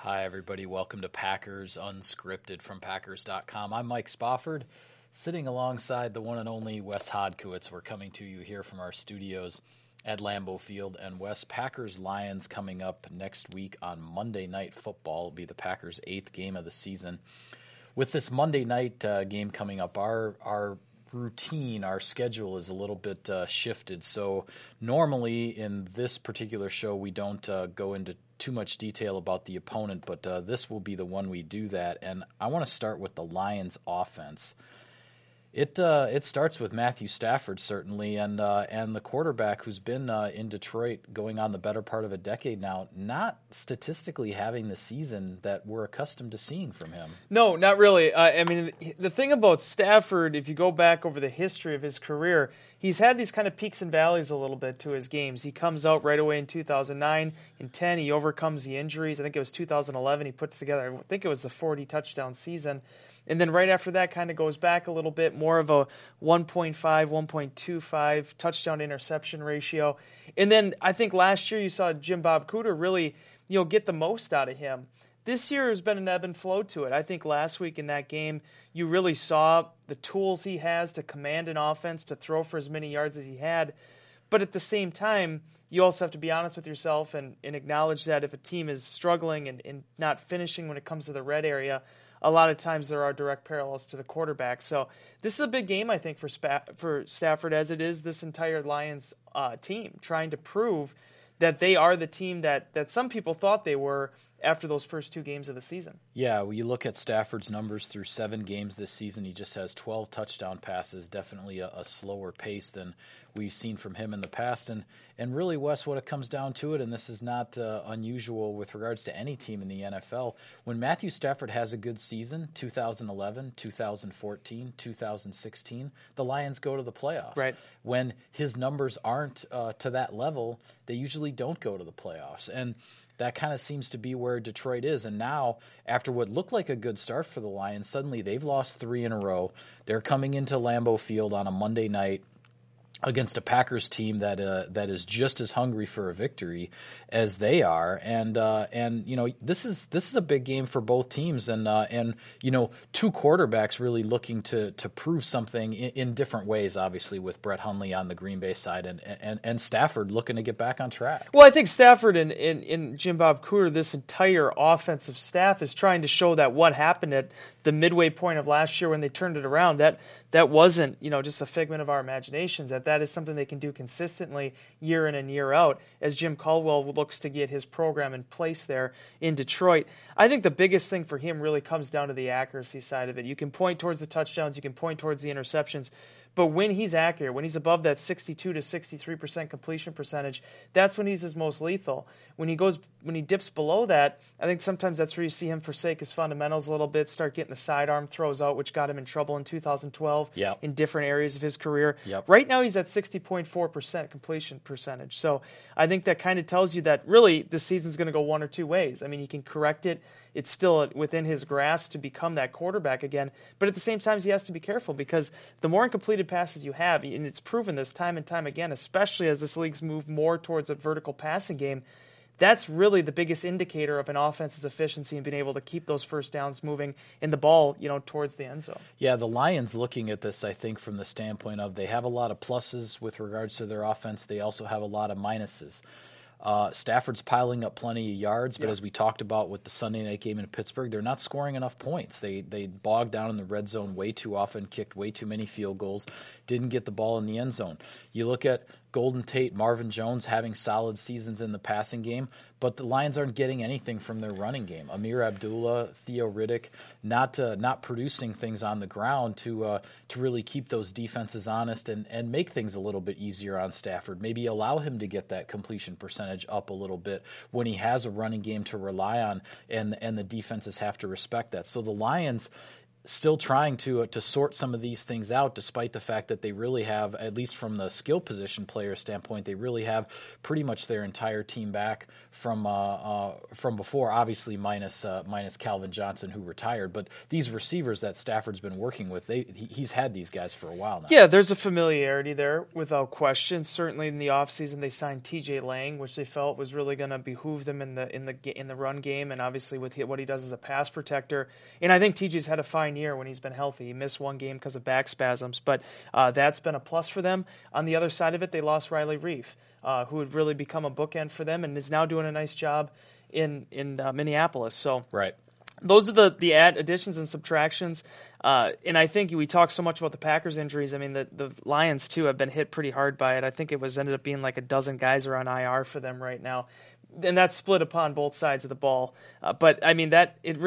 Hi, everybody. Welcome to Packers Unscripted from Packers.com. I'm Mike Spofford, sitting alongside the one and only Wes Hodkiewicz. We're coming to you here from our studios at Lambeau Field. And Wes, Packers-Lions coming up next week on Monday Night Football. It'll be the Packers' 8th game of the season. With this Monday night game coming up, our routine, our schedule is a little bit shifted. So normally in this particular show, we don't go into too much detail about the opponent, but this will be the one we do that. And I want to start with the Lions offense. It starts with Matthew Stafford, certainly, and the quarterback who's been in Detroit going on the better part of a decade now, not statistically having the season that we're accustomed to seeing from him. No, not really. I mean, the thing about Stafford, if you go back over the history of his career, he's had these kind of peaks and valleys a little bit to his games. He comes out right away in 2009. In 10, he overcomes the injuries. I think it was 2011 he puts together, I think it was the 40-touchdown season. And then right after that kind of goes back a little bit, more of a 1.5, 1.25 touchdown interception ratio. And then I think last year you saw Jim Bob Cooter really, get the most out of him. This year has been an ebb and flow to it. I think last week in that game, you really saw the tools he has to command an offense, to throw for as many yards as he had. But at the same time, you also have to be honest with yourself and acknowledge that if a team is struggling and not finishing when it comes to the red area, a lot of times there are direct parallels to the quarterback. So this is a big game, I think, for Stafford, as it is this entire Lions team, trying to prove that they are the team that some people thought they were after those first 2 games of the season. Yeah, when you look at Stafford's numbers through 7 games this season, he just has 12 touchdown passes, definitely a slower pace than we've seen from him in the past. And really, Wes, what it comes down to it, and this is not unusual with regards to any team in the NFL, when Matthew Stafford has a good season, 2011, 2014, 2016, the Lions go to the playoffs. Right. When his numbers aren't to that level, they usually don't go to the playoffs. And that kind of seems to be where Detroit is. And now, after what looked like a good start for the Lions, suddenly they've lost 3 in a row. They're coming into Lambeau Field on a Monday night against a Packers team that is just as hungry for a victory as they are, and this is a big game for both teams, and 2 quarterbacks really looking to prove something in different ways. Obviously, with Brett Hundley on the Green Bay side, and Stafford looking to get back on track. Well, I think Stafford and Jim Bob Cooter, this entire offensive staff, is trying to show that what happened at the midway point of last year when they turned it around, that wasn't just a figment of our imaginations. That is something they can do consistently year in and year out as Jim Caldwell looks to get his program in place there in Detroit. I think the biggest thing for him really comes down to the accuracy side of it. You can point towards the touchdowns, you can point towards the interceptions, but when he's accurate, when he's above that 62 to 63% completion percentage, that's when he's his most lethal. When he dips below that, I think sometimes that's where you see him forsake his fundamentals a little bit, start getting the sidearm throws out, which got him in trouble in 2012 in different areas of his career. Yep. Right now he's at 60.4% completion percentage. So I think that kind of tells you that really this season's going to go one or two ways. I mean, he can correct it. It's still within his grasp to become that quarterback again. But at the same time, he has to be careful because the more incompleted passes you have, and it's proven this time and time again, especially as this league's moved more towards a vertical passing game, that's really the biggest indicator of an offense's efficiency and being able to keep those first downs moving and the ball, towards the end zone. Yeah, the Lions looking at this, I think, from the standpoint of they have a lot of pluses with regards to their offense. They also have a lot of minuses. Stafford's piling up plenty of yards, but as we talked about with the Sunday night game in Pittsburgh, they're not scoring enough points. They bogged down in the red zone way too often, kicked way too many field goals, didn't get the ball in the end zone. You look at Golden Tate, Marvin Jones having solid seasons in the passing game, but the Lions aren't getting anything from their running game. Amir Abdullah, Theo Riddick, not producing things on the ground to really keep those defenses honest and make things a little bit easier on Stafford. Maybe allow him to get that completion percentage up a little bit when he has a running game to rely on, and the defenses have to respect that. So the Lions, still trying to sort some of these things out, despite the fact that they really have, at least from the skill position player standpoint, they really have pretty much their entire team back from before, obviously minus Calvin Johnson, who retired. But these receivers that Stafford's been working with, he's had these guys for a while now. Yeah, there's a familiarity there without question. Certainly in the offseason they signed TJ Lang, which they felt was really going to behoove them in the run game, and obviously with what he does as a pass protector. And I think TJ's had a fine year when he's been healthy. He missed one game because of back spasms, but that's been a plus for them. On the other side of it, they lost Riley Reif, who had really become a bookend for them and is now doing a nice job in Minneapolis. So right. Those are the additions and subtractions. And I think we talk so much about the Packers injuries. I mean, the Lions, too, have been hit pretty hard by it. I think ended up being like a dozen guys are on IR for them right now. And that's split upon both sides of the ball. But, I mean,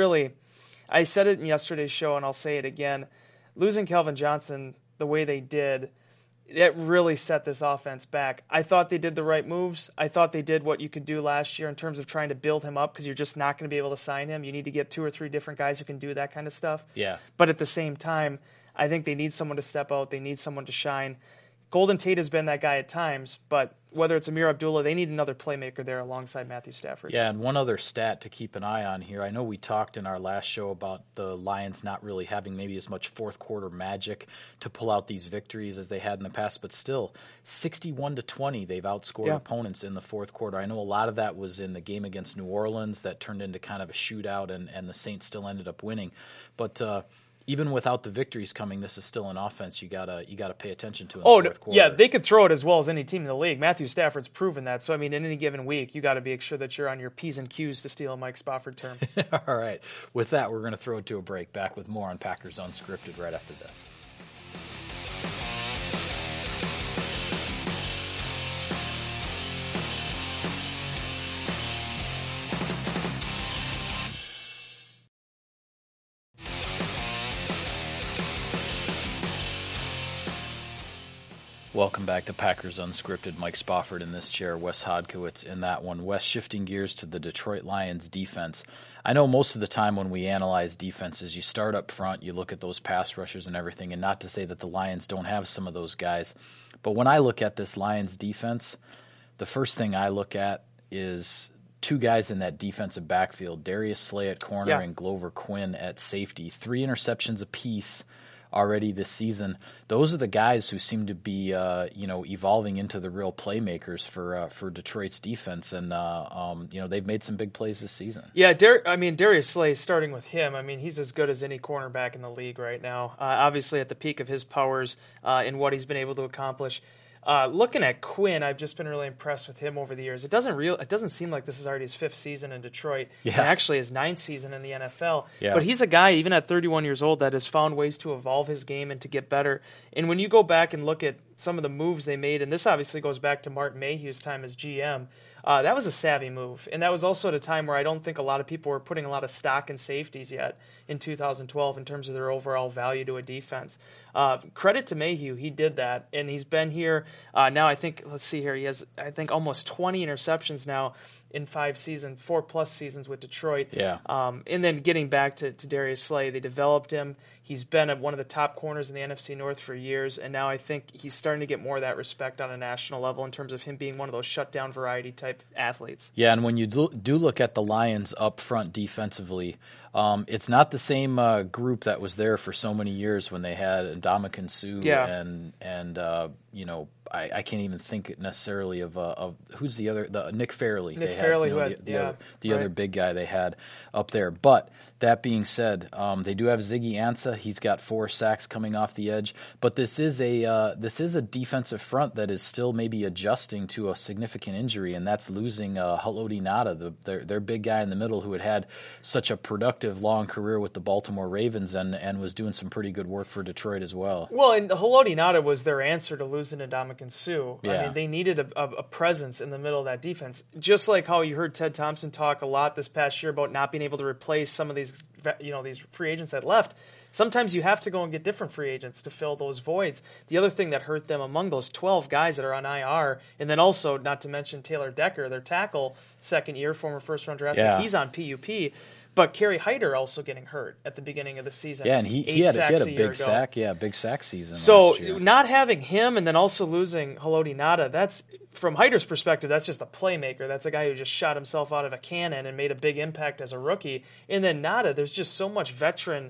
I said it in yesterday's show, and I'll say it again. Losing Calvin Johnson the way they did, it really set this offense back. I thought they did the right moves. I thought they did what you could do last year in terms of trying to build him up, because you're just not going to be able to sign him. You need to get 2 or 3 different guys who can do that kind of stuff. Yeah. But at the same time, I think they need someone to step out. They need someone to shine. Golden Tate has been that guy at times, but whether it's Amir Abdullah, they need another playmaker there alongside Matthew Stafford. Yeah, and one other stat to keep an eye on here. I know we talked in our last show about the Lions not really having maybe as much fourth quarter magic to pull out these victories as they had in the past, but still 61-20 they've outscored opponents in the fourth quarter. I know a lot of that was in the game against New Orleans that turned into kind of a shootout, and the Saints still ended up winning. But even without the victories coming, this is still an offense you gotta pay attention to in the fourth quarter. Yeah, they could throw it as well as any team in the league. Matthew Stafford's proven that. So, I mean, in any given week, you got to be sure that you're on your P's and Q's, to steal a Mike Spofford term. All right. With that, we're going to throw it to a break. Back with more on Packers Unscripted right after this. Welcome back to Packers Unscripted. Mike Spofford in this chair, Wes Hodkiewicz in that one. Wes, shifting gears to the Detroit Lions defense. I know most of the time when we analyze defenses, you start up front, you look at those pass rushers and everything, and not to say that the Lions don't have some of those guys. But when I look at this Lions defense, the first thing I look at is 2 guys in that defensive backfield, Darius Slay at corner and Glover Quinn at safety. 3 interceptions apiece already this season. Those are the guys who seem to be, evolving into the real playmakers for Detroit's defense, and they've made some big plays this season. Yeah, Darius Slay, starting with him, I mean, he's as good as any cornerback in the league right now. Obviously, at the peak of his powers and what he's been able to accomplish. Looking at Quinn, I've just been really impressed with him over the years. It doesn't seem like this is already his 5th season in Detroit, and actually his 9th season in the NFL. Yeah. But he's a guy, even at 31 years old, that has found ways to evolve his game and to get better. And when you go back and look at some of the moves they made, and this obviously goes back to Martin Mayhew's time as GM, that was a savvy move. And that was also at a time where I don't think a lot of people were putting a lot of stock in safeties yet in 2012 in terms of their overall value to a defense. Credit to Mayhew, he did that, and he's been here now. I think, let's see here, he has almost 20 interceptions now in 4+ seasons with Detroit. Yeah. And then getting back to Darius Slay, they developed him. He's been one of the top corners in the NFC North for years, and now I think he's starting to get more of that respect on a national level in terms of him being one of those shutdown variety type athletes. Yeah, and when you do look at the Lions up front defensively, it's not the same group that was there for so many years when they had Ndamukong Suh and I can't even think necessarily of who's the other, Nick Fairley. Nick Fairley, the other big guy they had up there. But that being said, they do have Ziggy Ansah. He's got 4 sacks coming off the edge. But this is a defensive front that is still maybe adjusting to a significant injury, and that's losing Haloti Ngata, their big guy in the middle, who had such a productive long career with the Baltimore Ravens and was doing some pretty good work for Detroit as well. Well, and Haloti Ngata was their answer to losing Ndamukong Suh. Yeah. I mean, they needed a presence in the middle of that defense. Just like how you heard Ted Thompson talk a lot this past year about not being able to replace some of these free agents that left. sometimes you have to go and get different free agents to fill those voids. The other thing that hurt them among those 12 guys that are on IR, and then also, not to mention Taylor Decker, their tackle, second year, former first-round draft pick, he's on PUP. But Kerry Hyder also getting hurt at the beginning of the season. Yeah, and he had a big sack. Yeah, big sack season. So last year. Not having him and then also losing Haloti Ngata, that's, from Hyder's perspective, that's just a playmaker. That's a guy who just shot himself out of a cannon and made a big impact as a rookie. And then Ngata, there's just so much veteran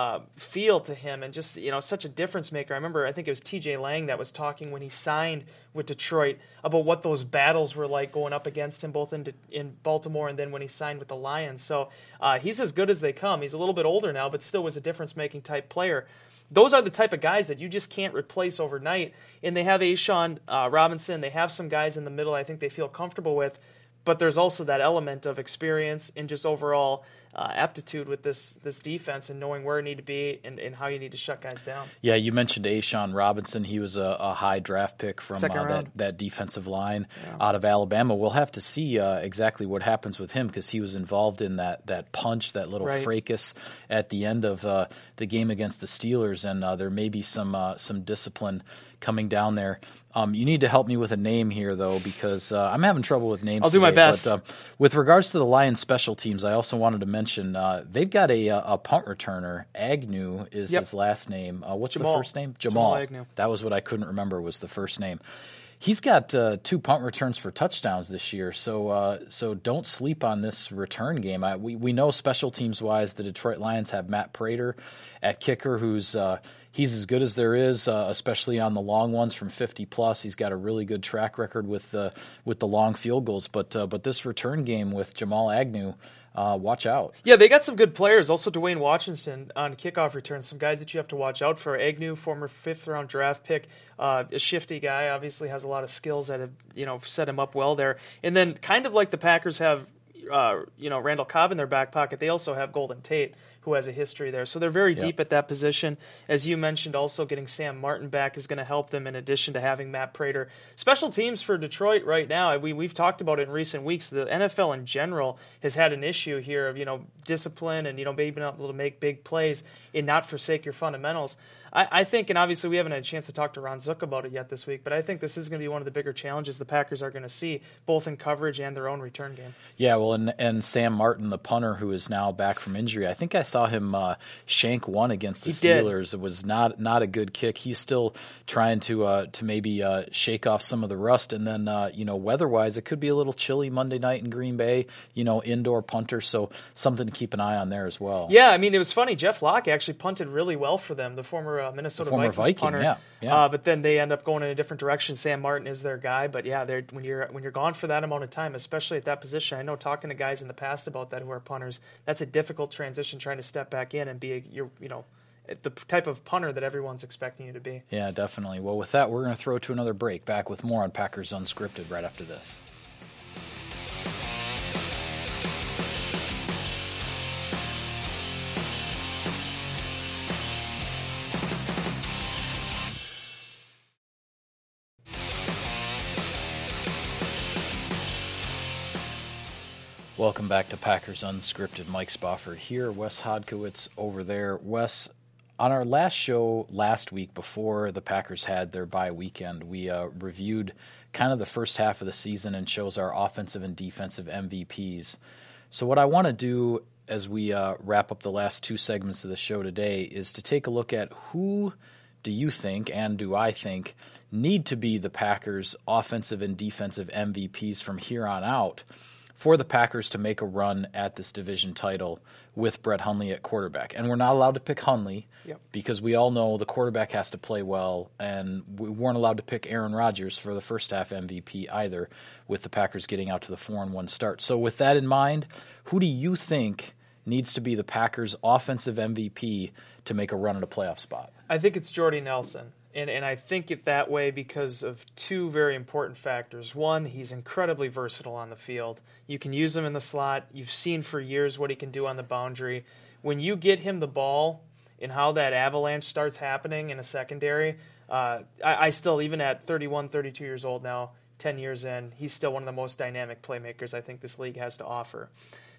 feel to him and just, such a difference maker. I think it was TJ Lang that was talking when he signed with Detroit about what those battles were like going up against him both in Baltimore and then when he signed with the Lions. So he's as good as they come. He's a little bit older now, but still was a difference-making type player. Those are the type of guys that you just can't replace overnight. And they have A'Shawn Robinson. They have some guys in the middle I think they feel comfortable with. But there's also that element of experience and just overall aptitude with this defense and knowing where you need to be and how you need to shut guys down. Yeah, you mentioned A'Shawn Robinson. He was a high draft pick from that defensive line out of Alabama. We'll have to see exactly what happens with him because he was involved in that punch, that little fracas at the end of the game against the Steelers, and there may be some discipline coming down there. You need to help me with a name here, though, because I'm having trouble with names. I'll do my best. But, with regards to the Lions special teams, I also wanted to mention they've got a punt returner. Agnew is his last name. What's the first name? Jamal Agnew. That was what I couldn't remember was the first name. He's got 2 punt returns for touchdowns this year, so don't sleep on this return game. We know special teams-wise the Detroit Lions have Matt Prater at kicker, who's he's as good as there is, especially on the long ones from 50+. He's got a really good track record with the long field goals. But this return game with Jamal Agnew, watch out. Yeah, they got some good players. Also, Dwayne Washington on kickoff returns. Some guys that you have to watch out for. Agnew, former 5th-round draft pick, a shifty guy. Obviously has a lot of skills that have set him up well there. And then kind of like the Packers have Randall Cobb in their back pocket, they also have Golden Tate, who has a history there. So they're very deep at that position. As you mentioned, also getting Sam Martin back is going to help them in addition to having Matt Prater. Special teams for Detroit right now, we've talked about it in recent weeks. The NFL in general has had an issue here of, discipline and, maybe not able to make big plays and not forsake your fundamentals. I think, and obviously we haven't had a chance to talk to Ron Zook about it yet this week, but I think this is going to be one of the bigger challenges the Packers are going to see, both in coverage and their own return game. Yeah, well, and Sam Martin, the punter who is now back from injury, I think I saw him shank one against the Steelers. It was not a good kick. He's still trying to maybe shake off some of the rust, and then weather-wise, it could be a little chilly Monday night in Green Bay. Indoor punter, so something to keep an eye on there as well. Yeah, it was funny. Jeff Locke actually punted really well for them, the former Minnesota Vikings punter. Yeah. But then they end up going in a different direction. Sam Martin is their guy, but yeah, when you're gone for that amount of time, especially at that position, I know talking to guys in the past about that who are punters, that's a difficult transition trying to step back in and be the type of punter that everyone's expecting you to be. Yeah, definitely. Well, with that, we're going to throw to another break. Back with more on Packers Unscripted right after this. Welcome back to Packers Unscripted. Mike Spofford here, Wes Hodkiewicz over there. Wes, on our last show last week before the Packers had their bye weekend, we reviewed kind of the first half of the season and chose our offensive and defensive MVPs. So what I want to do as we wrap up the last 2 segments of the show today is to take a look at who do you think, and do I think, need to be the Packers' offensive and defensive MVPs from here on out for the Packers to make a run at this division title with Brett Hundley at quarterback. And we're not allowed to pick Hundley because we all know the quarterback has to play well, and we weren't allowed to pick Aaron Rodgers for the first half MVP either, with the Packers getting out to the 4-1 start. So with that in mind, who do you think needs to be the Packers' offensive MVP to make a run at a playoff spot? I think it's Jordy Nelson. And I think it that way because of 2 very important factors. One, he's incredibly versatile on the field. You can use him in the slot. You've seen for years what he can do on the boundary. When you get him the ball and how that avalanche starts happening in a secondary, I still, even at 31, 32 years old now, 10 years in, he's still one of the most dynamic playmakers I think this league has to offer.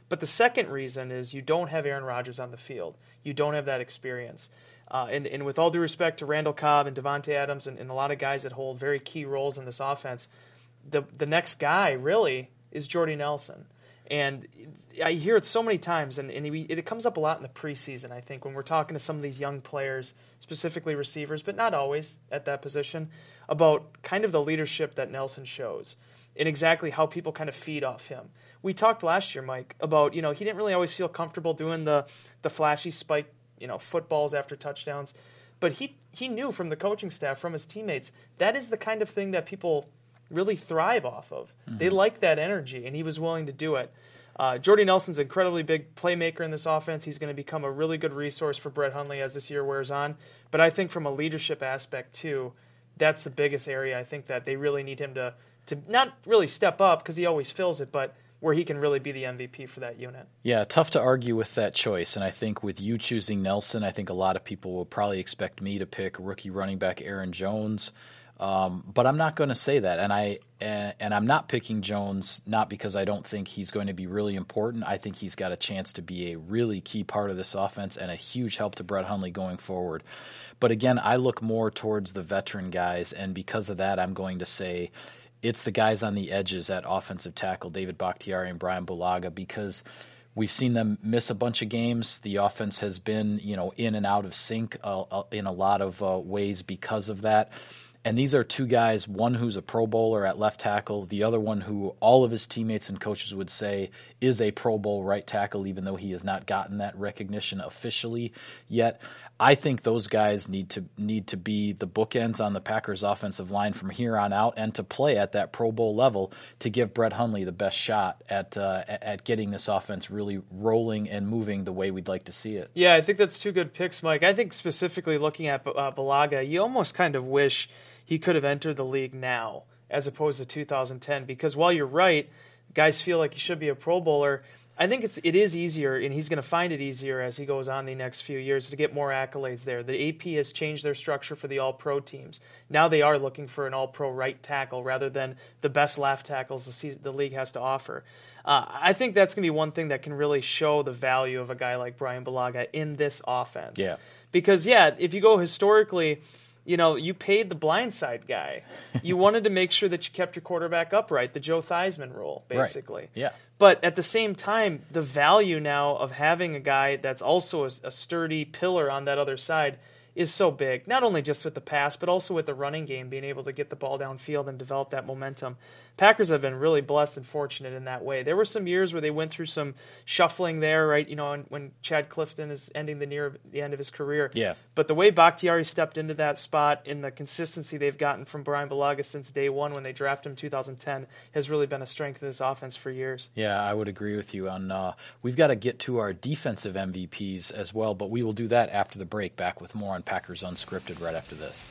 But the second reason is you don't have Aaron Rodgers on the field. You don't have that experience. And with all due respect to Randall Cobb and Devontae Adams and a lot of guys that hold very key roles in this offense, the next guy really is Jordy Nelson. And I hear it so many times, and it comes up a lot in the preseason, I think, when we're talking to some of these young players, specifically receivers, but not always at that position, about kind of the leadership that Nelson shows and exactly how people kind of feed off him. We talked last year, Mike, about, he didn't really always feel comfortable doing the flashy spike, footballs after touchdowns. But he knew from the coaching staff, from his teammates, that is the kind of thing that people really thrive off of. Mm-hmm. They like that energy, and he was willing to do it. Jordy Nelson's an incredibly big playmaker in this offense. He's going to become a really good resource for Brett Hundley as this year wears on. But I think from a leadership aspect, too, that's the biggest area I think that they really need him to not really step up, because he always fills it, but where he can really be the MVP for that unit. Yeah, tough to argue with that choice. And I think with you choosing Nelson, I think a lot of people will probably expect me to pick rookie running back Aaron Jones. But I'm not going to say that, and I'm not picking Jones not because I don't think he's going to be really important. I think he's got a chance to be a really key part of this offense and a huge help to Brett Hundley going forward. But again, I look more towards the veteran guys, and because of that, I'm going to say it's the guys on the edges at offensive tackle, David Bakhtiari and Brian Bulaga, because we've seen them miss a bunch of games. The offense has been, in and out of sync in a lot of ways because of that. And these are two guys, one who's a Pro Bowler at left tackle, the other one who all of his teammates and coaches would say is a Pro Bowl right tackle, even though he has not gotten that recognition officially yet. I think those guys need to be the bookends on the Packers offensive line from here on out, and to play at that Pro Bowl level to give Brett Hundley the best shot at getting this offense really rolling and moving the way we'd like to see it. Yeah, I think that's two good picks, Mike. I think specifically looking at Bulaga, you almost kind of wish he could have entered the league now as opposed to 2010, because while you're right, guys feel like he should be a Pro Bowler, I think it is easier, and he's going to find it easier as he goes on the next few years to get more accolades there. The AP has changed their structure for the All-Pro teams. Now they are looking for an All-Pro right tackle rather than the best left tackles the league has to offer. I think that's going to be one thing that can really show the value of a guy like Brian Bulaga in this offense. Yeah. Because, if you go historically, you paid the blindside guy. You wanted to make sure that you kept your quarterback upright, the Joe Theismann rule, basically. Right. Yeah. But at the same time, the value now of having a guy that's also a sturdy pillar on that other side is so big, not only just with the pass, but also with the running game, being able to get the ball downfield and develop that momentum. Packers have been really blessed and fortunate in that way. There were some years where they went through some shuffling there, right? When Chad Clifton is ending the end of his career. Yeah. But the way Bakhtiari stepped into that spot and the consistency they've gotten from Brian Bulaga since day one when they drafted him in 2010 has really been a strength of this offense for years. Yeah, I would agree with you on. We've got to get to our defensive MVPs as well, but we will do that after the break. Back with more on Packers Unscripted right after this.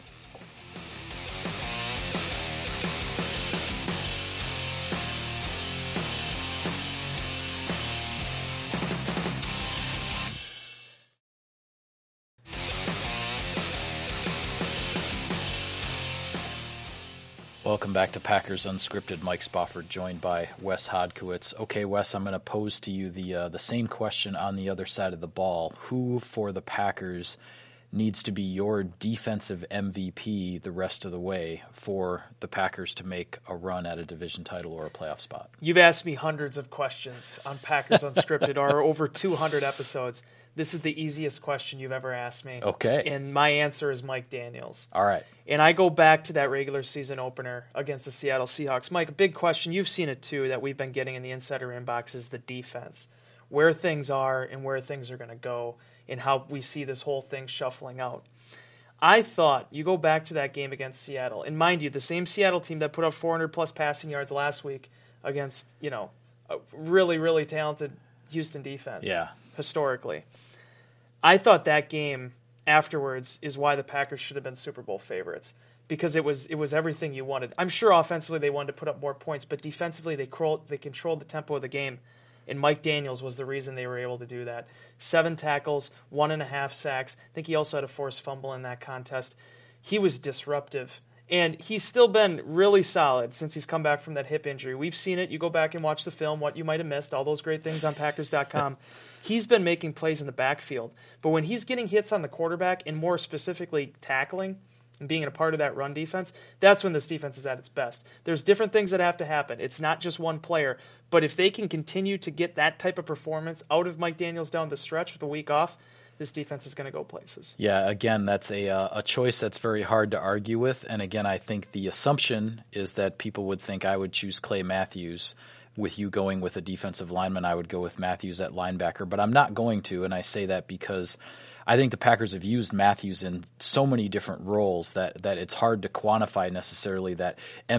Welcome back to Packers Unscripted. Mike Spofford joined by Wes Hodkiewicz. Okay, Wes, I'm going to pose to you the same question on the other side of the ball. Who for the Packers needs to be your defensive MVP the rest of the way for the Packers to make a run at a division title or a playoff spot? You've asked me hundreds of questions on Packers Unscripted, or over 200 episodes. This is the easiest question you've ever asked me. Okay. And my answer is Mike Daniels. All right. And I go back to that regular season opener against the Seattle Seahawks. Mike, a big question, you've seen it too, that we've been getting in the insider inbox is the defense. Where things are and where things are going to go and how we see this whole thing shuffling out. I thought, you go back to that game against Seattle, and mind you, the same Seattle team that put up 400-plus passing yards last week against, a really, really talented Houston defense. Yeah. Historically. I thought that game afterwards is why the Packers should have been Super Bowl favorites, because it was everything you wanted. I'm sure offensively they wanted to put up more points, but defensively they controlled the tempo of the game, and Mike Daniels was the reason they were able to do that. 7 tackles, 1.5 sacks. I think he also had a forced fumble in that contest. He was disruptive. And he's still been really solid since he's come back from that hip injury. We've seen it. You go back and watch the film, what you might have missed, all those great things on Packers.com. He's been making plays in the backfield. But when he's getting hits on the quarterback, and more specifically tackling and being a part of that run defense, that's when this defense is at its best. There's different things that have to happen. It's not just one player. But if they can continue to get that type of performance out of Mike Daniels down the stretch with a week off, this defense is going to go places. Yeah, again, that's a choice that's very hard to argue with. And again, I think the assumption is that people would think I would choose Clay Matthews. With you going with a defensive lineman, I would go with Matthews at linebacker. But I'm not going to, and I say that because I think the Packers have used Matthews in so many different roles that it's hard to quantify necessarily that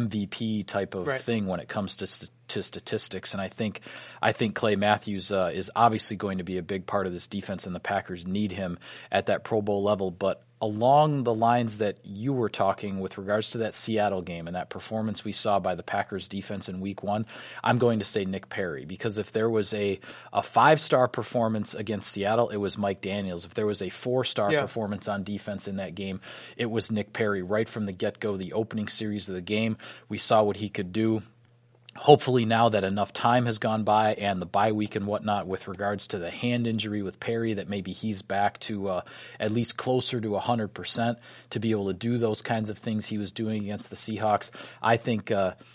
MVP type of thing when it comes to statistics. And I think Clay Matthews is obviously going to be a big part of this defense, and the Packers need him at that Pro Bowl level. But along the lines that you were talking with regards to that Seattle game and that performance we saw by the Packers defense in week 1, I'm going to say Nick Perry, because if there was a 5-star performance against Seattle, it was Mike Daniels. If there was a 4-star performance on defense in that game, it was Nick Perry. Right from the get-go, the opening series of the game, we saw what he could do. Hopefully now that enough time has gone by and the bye week and whatnot with regards to the hand injury with Perry, that maybe he's back to at least closer to 100% to be able to do those kinds of things he was doing against the Seahawks. I think,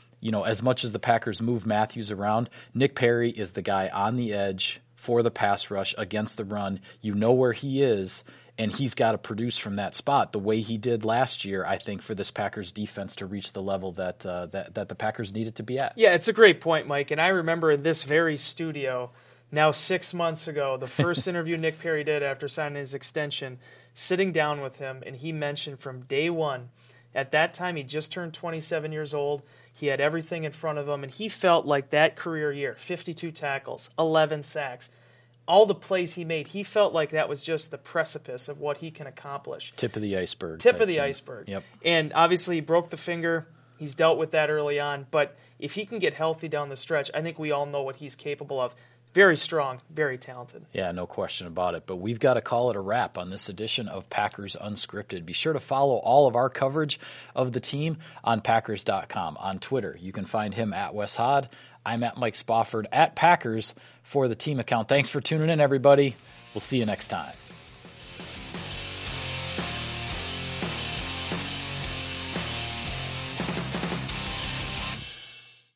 as much as the Packers move Matthews around, Nick Perry is the guy on the edge for the pass rush against the run. You know where he is, and he's got to produce from that spot the way he did last year, I think, for this Packers defense to reach the level that the Packers needed to be at. Yeah, it's a great point, Mike. And I remember in this very studio, now 6 months ago, the first interview Nick Perry did after signing his extension, sitting down with him, and he mentioned from day one, at that time he just turned 27 years old, he had everything in front of him, and he felt like that career year, 52 tackles, 11 sacks, all the plays he made, he felt like that was just the precipice of what he can accomplish. Tip of the iceberg. Tip of the iceberg. Yep. And obviously he broke the finger. He's dealt with that early on. But if he can get healthy down the stretch, I think we all know what he's capable of. Very strong, very talented. Yeah, no question about it. But we've got to call it a wrap on this edition of Packers Unscripted. Be sure to follow all of our coverage of the team on Packers.com. On Twitter, you can find him at Wes Hod. I'm at Mike Spofford at Packers for the team account. Thanks for tuning in, everybody. We'll see you next time.